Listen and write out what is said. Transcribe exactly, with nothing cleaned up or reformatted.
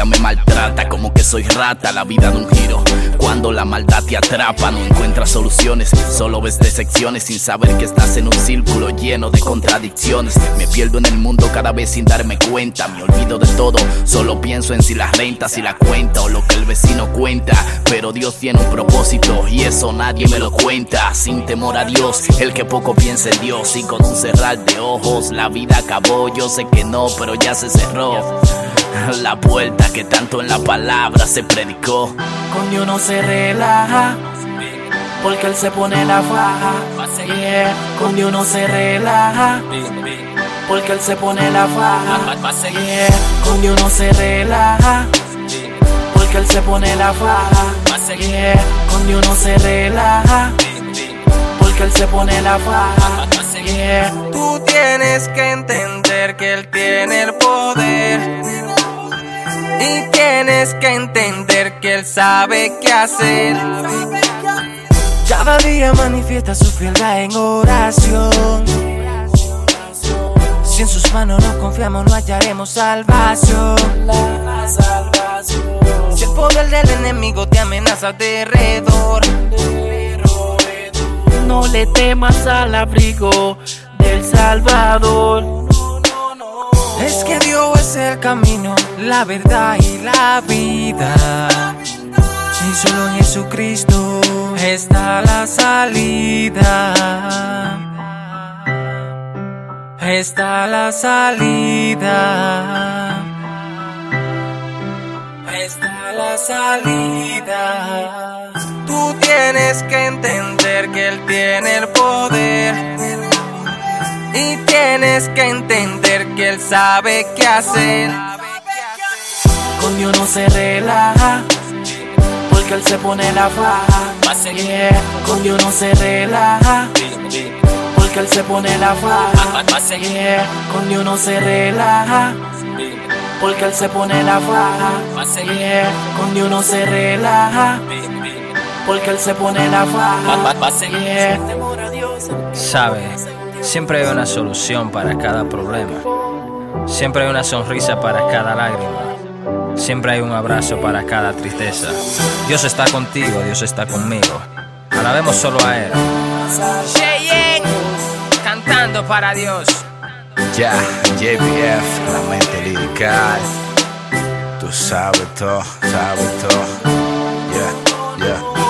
vida me maltrata, como que soy rata, la vida de un giro. Cuando la maldad te atrapa, no encuentras soluciones, solo ves decepciones sin saber que estás en un círculo lleno de contradicciones. Me pierdo en el mundo cada vez sin darme cuenta, me olvido de todo, solo pienso en si la renta, si la cuenta o lo que el vecino cuenta. Pero Dios tiene un propósito y eso nadie me lo cuenta. Sin temor a Dios, el que poco piensa en Dios, y con un cerrar de ojos la vida acabó. Yo sé que no, pero ya se cerró la puerta que tanto en la palabra se predicó. Con Dios no se relaja, porque Él se pone la faja. Yeah. Con Dios no se relaja, porque Él se pone la faja. Yeah. Con Dios no se relaja, porque Él se pone la faja. Yeah. Con Dios no se relaja, porque Él se pone la faja. Yeah. Tú tienes que entender que Él tiene el poder, y tienes que entender que Él sabe qué hacer. Cada día manifiesta su fieldad en oración. Si en sus manos nos confiamos, no hallaremos salvación. La salvación. Si el poder del enemigo te amenaza alrededor, no le temas al abrigo del Salvador. Es que Dios es el camino, la verdad y la vida, y solo en Jesucristo está la salida. Está la salida. Está la salida. Tú tienes que entender que Él tiene el poder, y tienes que entender que Él sabe qué hacer. Con Dios no se relaja, porque Él se pone la faja. Yeah. Con Dios no se relaja, porque Él se pone la faja. Yeah. Con Dios no se relaja, porque Él se pone la faja. Yeah. Con Dios no se relaja, porque Él se pone la faja. Yeah. Sabe, siempre hay una solución para cada problema, siempre hay una sonrisa para cada lágrima, siempre hay un abrazo para cada tristeza. Dios está contigo, Dios está conmigo. Alabemos solo a Él. Cheyenne, cantando para Dios. Ya, J B F, la mente lirical. Tú sabes todo, sabes todo. Yeah, yeah.